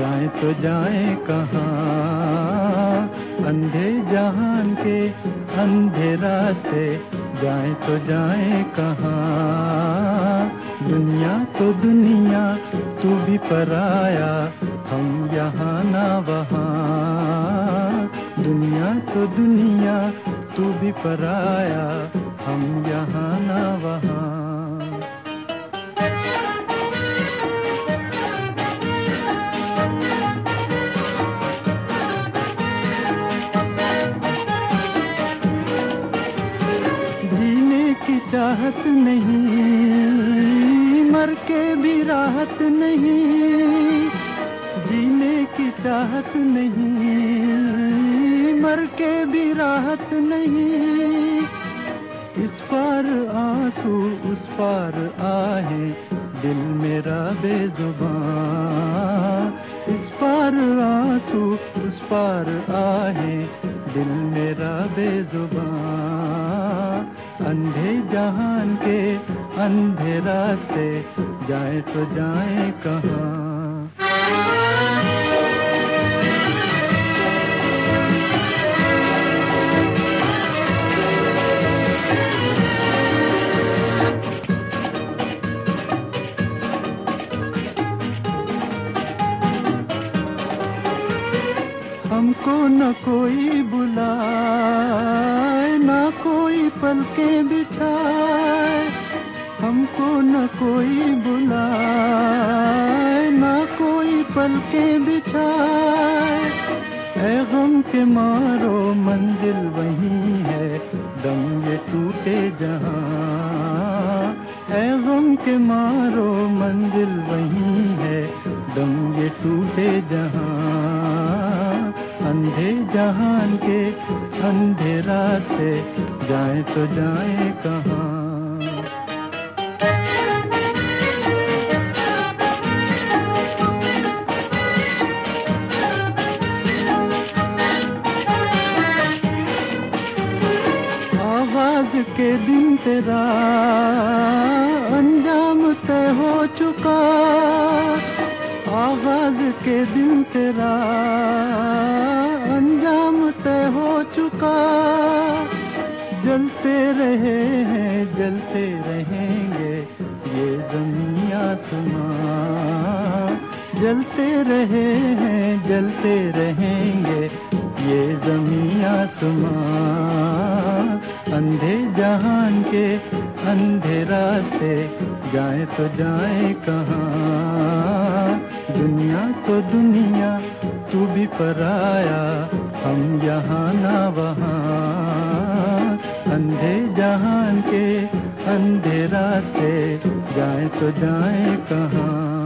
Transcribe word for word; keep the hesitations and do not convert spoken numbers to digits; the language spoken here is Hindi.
जाएं तो जाएं कहाँ। अंधे जहान के अंधे रास्ते, जाएं तो जाएं कहाँ। दुनिया तो दुनिया, तू भी पराया, हम यहाँ ना वहाँ। दुनिया तो दुनिया, तू भी पराया, हम यहाँ ना वहाँ। जीने की चाहत नहीं, मर के भी राहत नहीं। जीने की चाहत नहीं, मर के भी राहत नहीं। इस पार आंसू उस पार आहे, दिल मेरा बेजुबान। इस पार आंसू उस पार आहे, दिल मेरा बेजुबान। अंधे जहान के अंधे रास्ते, जाएं तो जाएं कहाँ। हमको न कोई बुलाए, न कोई पलकें बिछाए। हमको न कोई बुलाए, न कोई पलकें बिछाए। ऐ गम के मारो मंजिल वहीं है, दम ये टूटे जहां। ऐ गम के मारो मंजिल वहीं है, दम ये टूटे जहां। अंधे जहान के अंधे रास्ते, जाएं तो जाएं कहाँ। आगाज के दिन तेरा अंजाम तय हो चुका। आगाज के दिन तेरा अंजाम तय हो चुका। जलते रहे हैं जलते रहेंगे ये ज़मीं आसमां। जलते रहे हैं जलते रहेंगे ये ज़मीं आसमां। अंधे जहान के अंधे रास्ते, जाएं तो जाएं कहाँ। दुनिया तो दुनिया, तू भी पराया, हम यहाँ ना वहाँ। अंधे जहान के अंधे रास्ते, जाएं तो जाएं कहाँ।